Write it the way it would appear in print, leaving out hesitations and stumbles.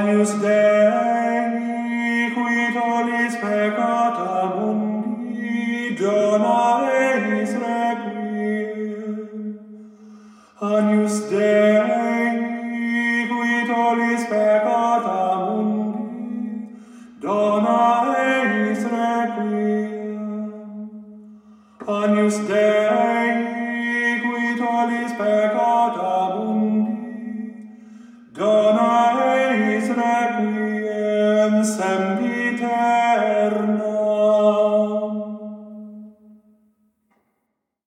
Agnus Dei, qui tollis peccata mundi, dona eis requiem. Agnus Dei, qui tollis peccata mundi, dona eis requiem. Agnus Dei, qui tollis peccata mundi, dona eis requiem semper.